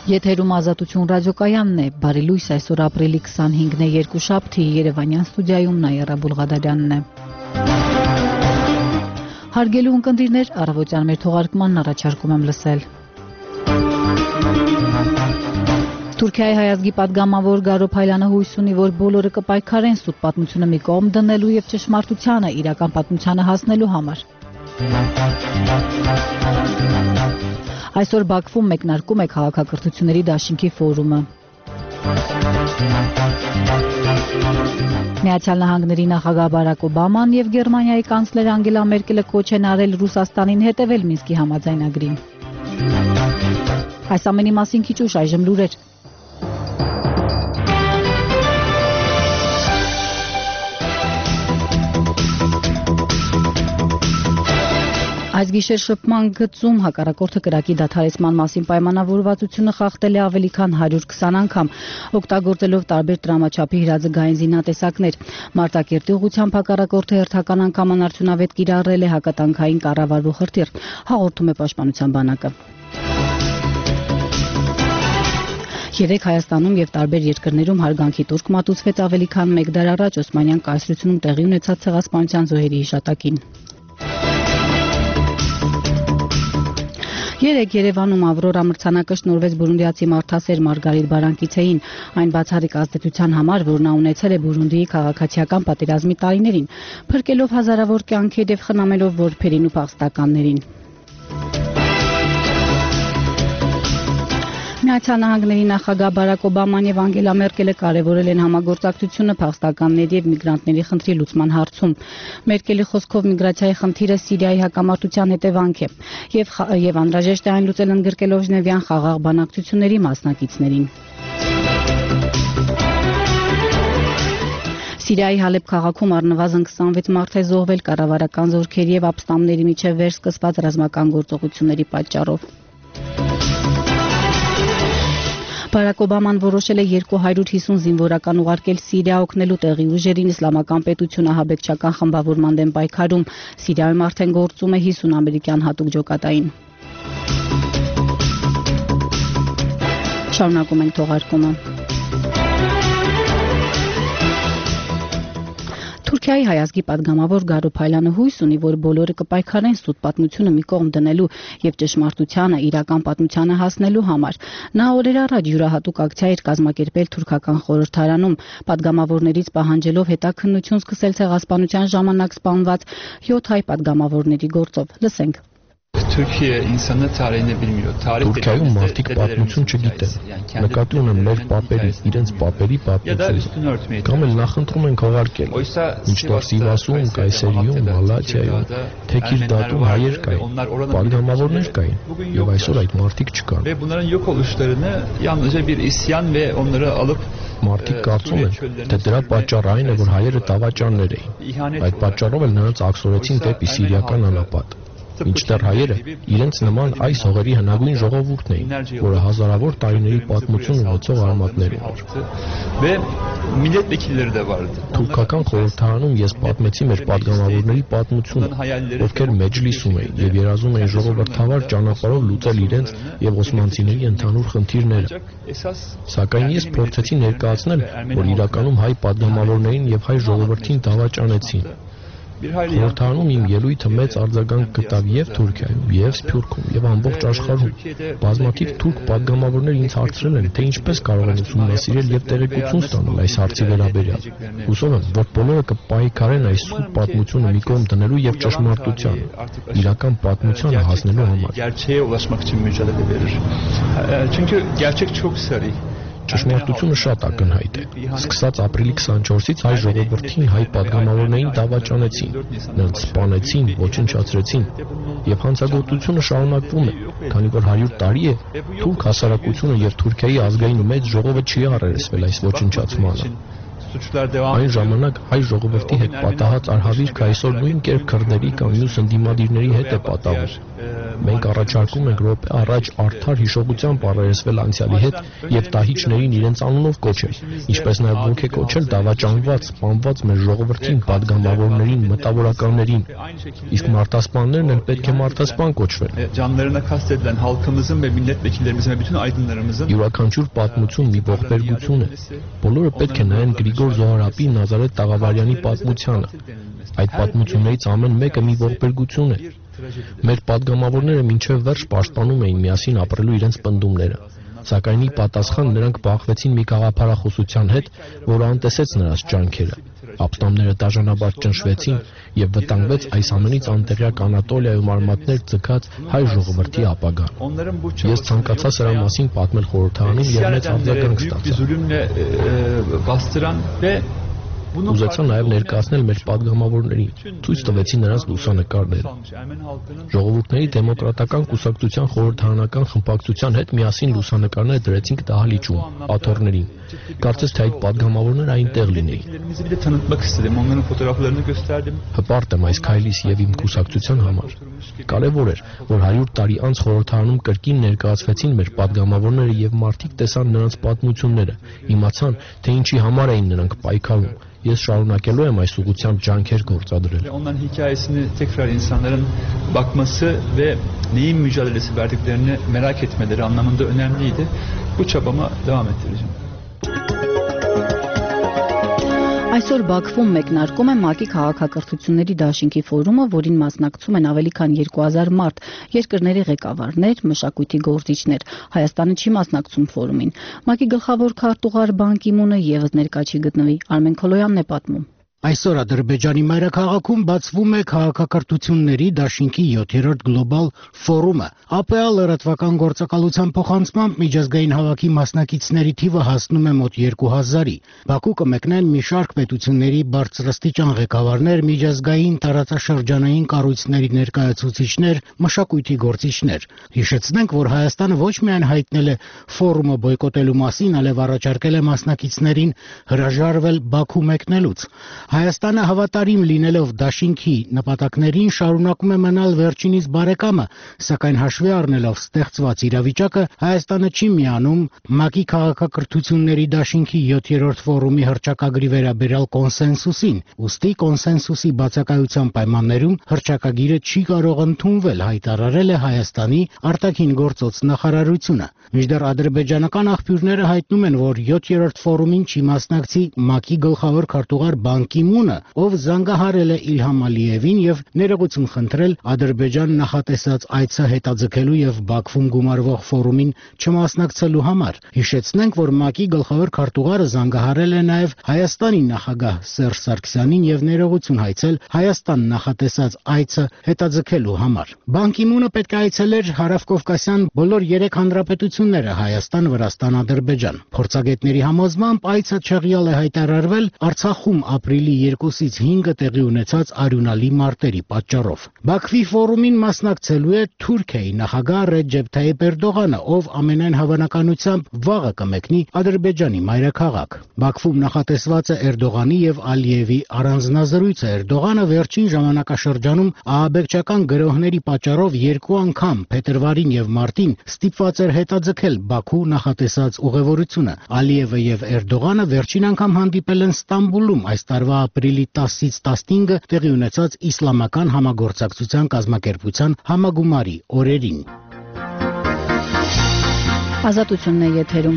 Եթերում Ազատություն ռադիոկայանն է, բարի լույս, այսօր ապրիլի 25-ն է, երկուշաբթի, Երևանյան ստուդիայում Նաիրա Բուլղադարյանն է։ Հարգելի ունկնդիրներ, առավոտյան մեր թողարկմանն առաջարկում եմ լսել։ Թուրքիայի հայազգի պատգամավոր Գարո Փայլյանը հույս ունի, որ բոլորը կպայքարեն սուտ պատմությունը մի կողմ դնելու եւ ճշմարտությանը իրական պատմությանը հասնելու համար։ Այսօր Բաքվում մեկնարկում է քաղաքակրթությունների դաշինքի ֆորումը։ Միացյալ Նահանգների նախագահ Բարակ Օբաման եւ Գերմանիայի կանցլեր Անգելա Մերկելը կոչ են արել Ռուսաստանին հետևել Մինսկի համաձայնագրին։ Այս ամենի մասին քիչ ուշ այժմ լուրեր։ Այս գիշեր շփման գծում հակառակորդը կրակի դադարեցման մասին պայմանավորվածությունը խախտել է ավելի քան 120 անգամ, օգտագործելով տարբեր տրամաչափի հրաձգային զինատեսակներ։ Մարտակերտի ուղղությամբ հակառակորդը հերթական անգամ անարդյունավետ կիրառել է հակատանկային կառավարվող հրթիռ, հաղորդում է Պաշտպանության բանակը։ Երեկ Հայաստանում եւ տարբեր երկրներում հարգանքի տուրք մատուցվեց ավելի քան 1 դար առաջ Օսմանյան կայսրությունում տեղի ունեցած ցեղասպանության զոհերի հիշատակին։ Երեկ Երևանում Ավրորա մրցանակը շնորհվեց բուրունդիացի մարդասեր Մարգարիտ Բարանկիցեին, այն բացառիկ ազդեցության համար, որ նա ունեցել է Բուրունդիի քաղաքացիական պատերազմի տարիներին, փրկելով հազարավոր կյանքեր եւ խնամելով որբերին ու փախստականներին։ Միացյալ Նահանգների նախագահ Բարակ Օբաման եւ Անգելա Մերկելը կարևորել են համագործակցությունը փախստականների եւ միգրանտների խնդրի լուծման հարցում։ Մերկելի խոսքով միգրացիայի խնդիրը Սիրիայի հակամարտության հետևանք է եւ անհրաժեշտ է այն լուծել ընդգրկելով Ժնևյան խաղաղ բանակցությունների մասնակիցներին։ Սիրիայի Հալեբ քաղաքում առնվազն 26 մարդ է զոհվել կառավարական զորքերի եւ ապստամբների միջև վերսկսված ռազմական գործողությունների պատճառով։ Բարակ Օբաման որոշել է 250 զինվորական ուղարկել Սիրիա օգնելու տեղի ուժերին իսլամական պետություն ահաբեկչական խմբավորման դեմ պայքարում։ Սիրիայում արդեն գործում է 50 ամերիկյան հատուկ ջոկատային։ Շարունակում ենք թողարկումը։ Թուրքիայի հայազգի պատգամավոր Գարո Փայլյանը հույս ունի, որ բոլորը կպայքարեն սուտ պատմությունը մի կողմ դնելու եւ ճշմարտությանը իրական պատմությանը հասնելու համար։ Նա օրեր առաջ յուրահատուկ ակցիա էր կազմակերպել թուրքական խորհրդարանում, պատգամավորներից պահանջելով հետաքննություն սկսել ցեղասպանության ժամանակ սպանված 7 հայ պատգամավորների գործով։ Լսենք։ Թուրքիայում մարդիկ պատմություն չգիտեն, նկատի ունեն մեր պապերի, իրենց պապերի պատմությունը, կամ էլ նախընտրում են քողարկել, մինչդեռ Սիվասում, Կայսերիում, Մալաթիայում, Թեքիրդատում հայեր կային, պատգամավորներ կային, եւ այսօր այդ մարդիկ չկան։ Մարդիկ կարծում են, թե դրա պատճառը այն է, որ հայերը դավաճաններ էին, այդ պատճառով էլ նրանց աքսորեցին դեպի սիրիական անապատ։ Մինչդեռ հայերը իրենց նման այս հողերի հնագույն ժողովուրդն էին, որը հազարավոր տարիների պատմություն ունեցող արմատներ ուներ։ Թուրքական խորհրդարանում ես պատմեցի մեր պատգամավորների պատմությունը, ովքեր մեջլիսում էին եւ երազում էին ժողովրդավար ճանապարհով լուծել իրենց եւ օսմանցիների ընդհանուր խնդիրները։ Սակայն ես փորձեցի ներկայացնել, որ իրականում հայ պատգամավորներին եւ հայ ժողովրդին դավաճանեցին։ Խորհրդարանում իմ ելույթը մեծ արձագանք գտավ եւ Թուրքիայում, եւ Սփյուռքում, եւ ամբողջ աշխարհում։ Բազմաթիվ թուրք պատգամավորներ ինձ հարցրել են, թե ինչպես կարող են ուսումնասիրել եւ տեղեկություն ստանալ այս հարցի վերաբերյալ։ Հուսով եմ, որ բոլորը կպայքարեն այս սուտ պատմությունը մի կողմ դնելու եւ ճշմարտությանը, իրական պատմությանը հասնելու համար։ Ճշմարտությունը շատ ակնհայտ է։ Սկսած ապրիլի 24-ից հայ ժողովրդին հայ պատգամավորներին դավաճանեցին, նրանց սպանեցին, ոչնչացրեցին, եւ հանցագործությունը շարունակվում է, քանի որ 100 տարի է թուրք հասարակությունը եւ Թուրքիայի ազգային մեծ ժողովը չի առերեսվել այս ոչնչացմանը։ Այն ժամանակ հայ ժողովրդի հետ պատահած արհավիրքը այսօր նույն կերպ քրդերի կամ մյուս ընդդիմադիրների հետ է պատահում։ Մենք առաջարկում ենք րոպե առաջ արդար հիշողությամբ առերեսվել անցյալի հետ եւ տահիճներին իրենց անունով կոչել, ինչպես նաեւ ոգեկոչել դավաճանված, սպանված մեր ժողովրդին, падգամավորներին, մտավորականներին։ Իսկ մարդասպաններն էլ պետք է մարդասպան կոչվեն։ Canlarına kastedilen halkımızın ve milletvekillerimizin ve bütün aydınlarımızın յուրաքանչյուր պատմություն մի ողբերգություն է։ Բոլորը պետք է նայեն Գրիգոր Զոհրաբի Նազարեթ Տաղավարյանի պատմությանը։ Այդ պատմություններից ամեն մեկը մի ողբերգություն է։ Մեր падգամավորները մինչև վերջ պաշտպանում էին միասին ապրելու իրենց պնդումները, սակայն ի պատասխան նրանք բախվեցին մի գաղափարախոսության հետ, որը անտեսեց նրանց ջանքերը։ Ապստամբները դաժանաբար ճնշվեցին եւ վտանգվեց այս ամենից անտեղյակ Անատոլիայում արմատներ ձգած հայ ժողովրդի ապագան։ Ես ցանկացա սրա մասին պատմել խորհրդարանին եւ մեծ արձագանք ստացա։ Ուզեցա նաև ներկայացնել մեր падգամավորներին, ցույց տվեցի նրանց լուսանկարները։ Ժողովուրդների դեմոկրատական կուսակցության խորհրդարանական խմբակցության հետ միասին լուսանկարներ դրեցինք դահլիճում, աթոռներին։ Կարծես թե այդ падգամավորները այնտեղ լինեին։ Հպարտ եմ այս քայլից եւ իմ կուսակցության համար։ Կարևոր էր, որ 100 տարի անց խորհրդարանում կրկին ներկայացվեցին մեր падգամավորները եւ մարդիկ տեսան նրանց պատմությունները, իմացան, թե ինչի համար էին նրանք պայքարում։ Ես շարունակելու եմ այս ուղղությամբ ջանքեր գործադրել։ Onların hikayesini tekrar insanların bakması ve neyin mücadelesi verdiklerini merak etmeleri anlamında önemliydi. Bu çabama devam ettireceğim. Այսօր Բաքվում մեկնարկում է ՄԱԿ-ի քաղաքակրթությունների դաշինքի ֆորումը, որին մասնակցում են ավելի քան 2000 մարդ, երկրների ղեկավարներ, մշակույթի գործիչներ։ Հայաստանը չի մասնակցում ֆորումին։ ՄԱԿ-ի գլխավոր քարտուղար Բան Կի Մունը եւս ներկա չի գտնվի։ Արմեն Քոլոյանն է պատմում։ Այսօր Ադրբեջանի մայրաքաղաքում բացվում է քաղաքակրթությունների դաշինքի 7-րդ գլոբալ ֆորումը։ ԱՊԱ լրատվական գործակալության փոխանցմամբ միջազգային հավաքի մասնակիցների թիվը հասնում է մոտ 2000-ի։ Բաքու կմեկնեն մի շարք պետությունների բարձրաստիճան ղեկավարներ, միջազգային տարածաշրջանային կառույցների ներկայացուցիչներ, մշակույթի գործիչներ։ Հիշեցնենք, որ Հայաստանը ոչ միայն հայտնել է ֆորումը բոյկոտելու մասին, այլև առաջարկել է մասնակիցներին հրաժարվել Բաքու մեկնելուց։ Հայաստանը հավատարիմ լինելով դաշինքի նպատակներին շարունակում է մնալ վերջինիս բարեկամը, սակայն հաշվի առնելով ստեղծված իրավիճակը Հայաստանը չի միանում ՄԱԿ-ի քաղաքակրթությունների դաշինքի 7-րդ ֆորումի հռչակագրի վերաբերյալ կոնսենսուսին, ուստի կոնսենսուսի բացակայության պայմաններում հռչակագիրը չի կարող ընդունվել, հայտարարել է Հայաստանի արտաքին գործոց նախարարությունը։ Մինչդեռ ադրբեջանական աղբյուրները հայտնում են, որ 7-րդ ֆորումին չի մասնակցի ՄԱԿ-ի գլխավոր քարտուղար Բան Կի Մունը, ով զանգահարել է Իլհամ Ալիևին եւ ներողություն խնդրել Ադրբեջան նախատեսած այցը հետաձգելու եւ Բաքվում գումարվող ֆորումին չմասնակցելու համար։ Հիշեցնենք, որ ՄԱԿ-ի գլխավոր քարտուղարը զանգահարել է նաեւ Հայաստանի նախագահ Սերժ Սարգսյանին եւ ներողություն հայցել Հայաստան նախատեսած այցը հետաձգելու համար։ Բան Կի Մունը պետք է այցելեր հարավկովկասյան բոլոր 3 հանրապետությունները՝ Հայաստան, Վրաստան, Ադրբեջան։ Փորձագետների համոզմամբ այցը չեղյալ է հայտարարվել Արցախում ապրիլի 2-ից 5-ը տեղի ունեցած արյունալի մարտերի պատճառով։ Բաքվի ֆորումին մասնակցելու է Թուրքիայի նախագահ Ռեջեփ Թայիփ Էրդողանը, ով ամենայն հավանականությամբ վաղը կմեկնի Ադրբեջանի մայրաքաղաք։ Բաքվում նախատեսված է Էրդողանի եւ Ալիևի առանձնազրույցը։ Էրդողանը վերջին ժամանակաշրջանում ահաբեկչական գրոհների պատճառով 2 անգամ փետրվարին եւ մարտին ստիպված էր հետաձգել Բաքու նախատեսած ուղևորությունը։ Ալիևը եւ Էրդողանը վերջին անգամ հանդիպել են Ստամբուլում այս տարվա ապրիլի 10-ից 15-ը տեղի ունեցած իսլամական համագործակցության կազմակերպության համագումարի օրերին։ Ազատությունն է եթերում։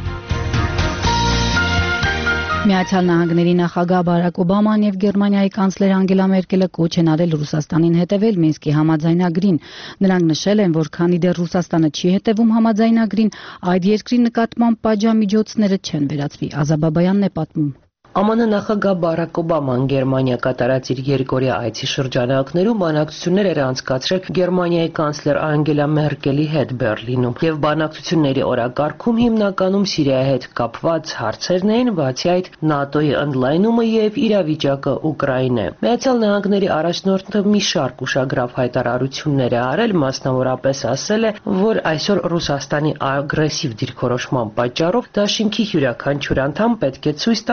Միացյալ Նահանգների նախագահ Բարակ Օբաման եւ Գերմանիայի կանցլեր Անգելա Մերկելը կոչ են արել Ռուսաստանին հետևել Մինսկի համաձայնագրին։ Նրանք նշել են, որ քանի դեռ Ռուսաստանը չի հետևում համաձայնագրին, այդ երկրի նկատմամբ պատժամիջոցները չեն վերացվի։ Ազաբաբայանն է պատմում։ ԱՄՆ նախագահ Բարակ Օբաման Գերմանիա կատարած իր երկօրյա այցի շրջանակներում բանակցություններ էր անցկացրել Գերմանիայի կանցլեր Անգելա Մերկելի հետ Բերլինում եւ բանակցությունների օրակարգում հիմնականում Սիրիայի հետ կապված հարցերն էին, բացի այդ ՆԱՏՕ-ի ընդլայնումը եւ իրավիճակը Ուկրաինայում։ Միացյալ Նահանգների առաջնորդը մի շարք ուշագրավ հայտարարություններ է արել, մասնավորապես ասել է, որ այսօր Ռուսաստանի ագրեսիվ դիրքորոշման պատճառով դաշինքի յուրաքանչյուր անդամ պետք է ցույց տա, որ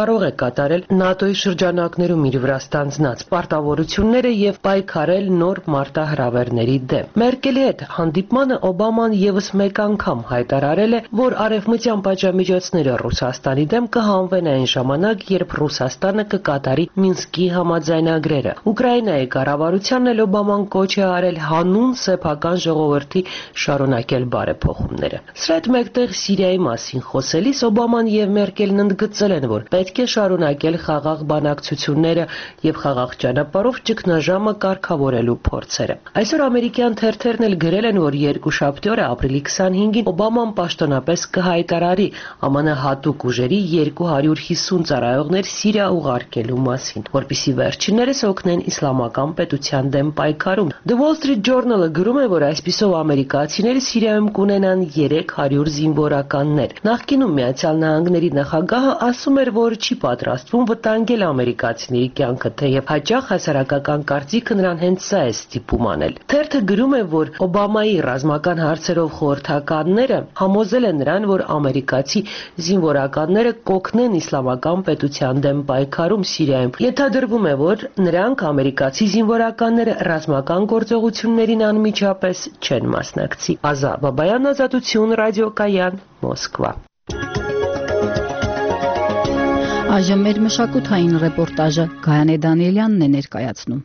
կարող է կատարել ՆԱՏՕ-ի շրջանակներում իր վրա ստանձնած պարտավորությունները եւ պայքարել նոր մարտահրավերների դեմ։ Մերկելի հետ հանդիպմանը Օբաման եւս մեկ անգամ հայտարարել է, որ արևմտյան պատժամիջոցները Ռուսաստանի դեմ կհանվեն այն ժամանակ, երբ Ռուսաստանը կկատարի Մինսկի համաձայնագրերը։ Ուկրաինայի կառավարությանն էլ Օբաման կոչ է արել հանուն սեփական ժողովրդի շարունակել բարեփոխումները։ Սրա հետ մեկտեղ Սիրիայի մասին խոսելիս Օբաման եւ Մերկելն ընդգծել են, որ պետք է շարունակել խաղաղ բանակցությունները եւ խաղաղ ճանապարհով ճգնաժամը կարգավորելու փորձերը։ Այսօր ամերիկյան թերթերն էլ գրել են, որ երկուշաբթի օրը ապրիլի 25-ին Օբաման պաշտոնապես կհայտարարի ԱՄՆ հատուկ ուժերի 250 ծառայողներ Սիրիա ուղարկելու մասին, որպեսզի վերջիններս օգնեն իսլամական պետության դեմ պայքարում։ The Wall Street Journal-ը գրում է, որ այսպիսով ամերիկացիները Սիրիայում կունենան 300 զինվորականներ։ Նախկինում Միացյալ Նահանգների նախագահը ասում էր, որ չի պատրաստվում վտանգել ամերիկացիների կյանքը, թեև հաճախ հասարակական կարծիքը նրան հենց սա է ստիպում անել։ Թերթը գրում է, որ Օբամայի ռազմական հարցերով խորհրդականները համոզել են նրան, որ ամերիկացի զինվորականները կօգնեն իսլամական պետության դեմ պայքարում Սիրիայում։ Ենթադրվում է, որ նրանք ամերիկացի զինվորականները ռազմական գործողություններին անմիջապես չեն մասնակցի։ Ազա Բաբայան, Ազատություն, ռադիոկայան, Մոսկվա։ Այժմ մեր մշակութային ռեպորտաժը Գայանե Դանիելյանն է ներկայացնում։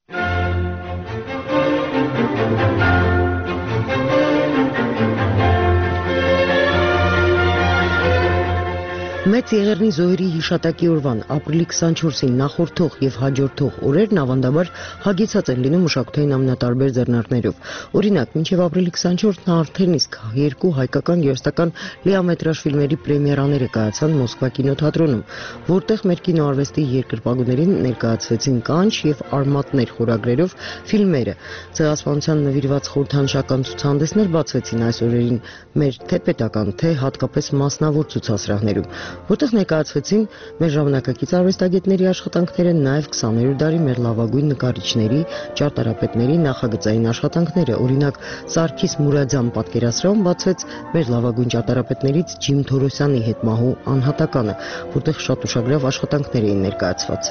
Մեծ Եղեռնի զոհերի հիշատակի օրվան ապրիլի 24-ին նախորդող եւ հաջորդող օրերն ավանդաբար հագեցած են լինում մշակութային ամենատարբեր ձեռնարկներով։ Օրինակ, մինչեւ ապրիլի 24-ն արդեն իսկ երկու հայկական երաժշտական լիամետրաժ ֆիլմերի պրեմիերաները կայացան Մոսկվա կինոթատրոնում, որտեղ մեր կինոարվեստի երկրպագուներին ներկայացվեցին կանչ եւ արմատներ խորագրերով ֆիլմերը։ Ցեղասպանության նվիրված խորհրդանշական ցուցահանդեսներ բացվեցին այս օրերին մեր թե պետական, թե հատկապես մասնավոր ցուցասրահներում, որտեղ ներկայացվեցին մեր ժամանակակից արվեստագետների աշխատանքները, նաև 20-րդ դարի մեր լավագույն նկարիչների, ճարտարապետների նախագծային աշխատանքները։ Օրինակ, Սարգիս Մուրադյան պատկերասրահում բացվեց մեր լավագույն ճարտարապետներից Ջիմ Թորոսյանի հետմահու անհատականը, որտեղ շատ ուշագրավ աշխատանքներ էին ներկայացված։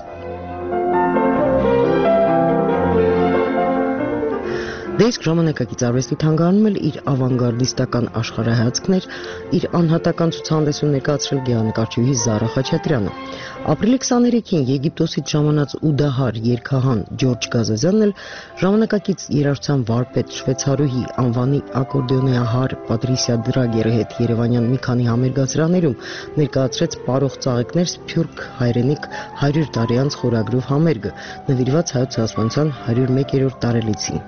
Դե իսկ ժամանակակից արվեստի թանգարանում էլ իր ավանգարդիստական աշխարհայացքն էր իր անհատական ցուցահանդեսում ներկայացրել գեղանկարչուհի Զարա Խաչատրյանը։ Ապրիլի 23-ին Եգիպտոսից ժամանած ուդահար երգահան Ջորջ Գազազյանն էլ ժամանակակից երաժշտության վարպետ շվեյցարուհի անվանի ակորդեոնահար Պատրիսիա Դրագերի հետ երևանյան մի քանի համերգասրահներում ներկայացրեց Պարող ծաղիկներ Սփյուռք հայրենիք 100 տարի անց խորագրով համերգը, նվիրված հայոց ցեղասպանության 101-րդ տարելիցին։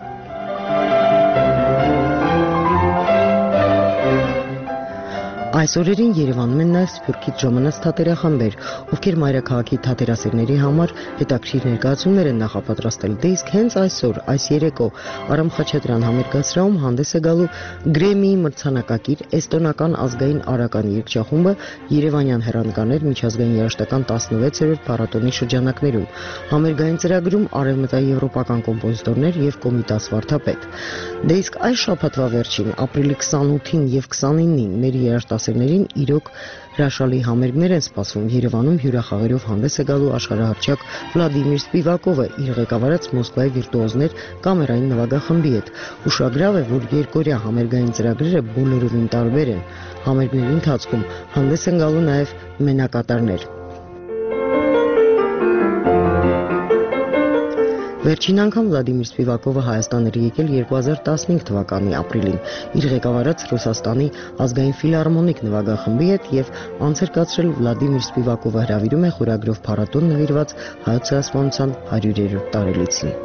Այս օրերին Երևանում են նաև Սփյուռքից ժամանած թատերախմբեր, ովքեր մայրաքաղաքի թատերասերների համար հետաքրքիր ներկայացումներ են նախապատրաստել։ Դե իսկ հենց այսօր, այս երեկո Արամ Խաչատրյան համերգասրահում հանդես է գալու Գրեմիի մրցանակակիր էստոնական ազգային արական երգչախումբը Երևանյան հեռանկարներ միջազգային երաժշտական 16-րդ փառատոնի շրջանակներում։ Համերգային ծրագրում արևմտաեվրոպական կոմպոզիտորներ եւ Կոմիտաս վարդապետ։ Դե իսկ այս շաբաթվա վերջին ապրիլի 28-ին եւ 29-ին մեր երաժշտասերներին իրոք հրաշալի համերգներ են սպասվում։ Երևանում հյուրախաղերով հանդես է գալու աշխարհահռչակ Վլադիմիր Սպիվակովը իր ղեկավարած Մոսկվայի վիրտուոզներ կամերային նվագախմբի հետ։ Ուշագրավ է, որ երկօրյա համերգային ծրագրերը բոլորովին տարբեր են։ Համերգների ընթացքում հանդես են գալու նաև մենակատարներ։ Վերջին անգամ Վլադիմիր Սպիվակովը Հայաստան էր եկել 2015 թվականի ապրիլին իր ղեկավարած Ռուսաստանի ազգային ֆիլհարմոնիկ նվագախմբի հետ եւ անց էր կացրել Վլադիմիր Սպիվակովը հրավիրում է խորագրով փառատոն նվիրված հայոց ցեղասպանության 100-րդ տարելիցին։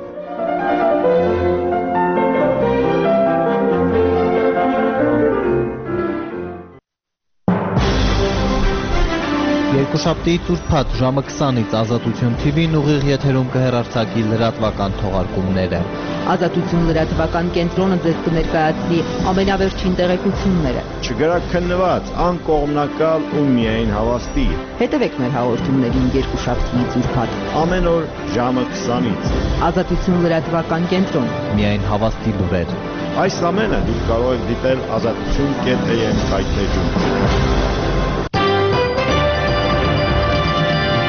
Երկուշաբթի Տուրփաթ ժամը 20-ից Ազատություն TV-ն ուղիղ եթերում կհեռարձակի լրատվական թողարկումները։ Ազատություն լրատվական կենտրոնը ձեզ կներկայացնի ամենավերջին տեղեկությունները։ Չգրաքննված, անկողմնակալ ու միայն հավաստի։ Հետևեք մեր հաղորդումներին երկուշաբթիից Ուրբաթ։ Ամեն օր ժամը 20-ից։ Ազատություն լրատվական կենտրոն։ Միայն հավաստի լուրեր։ Այս ամենը դուք կարող եք դիտել azatutun.am հայտնեջում։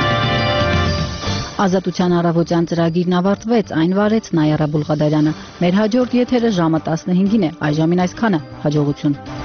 Ազատության առավոտյան ծրագիրն ավարտվեց, այն վարեց Նայարա Բուլղադարյանը։ Մեր հաջորդ եթերը ժամը 15-ին է, այժմին այսքանը, հաջողություն։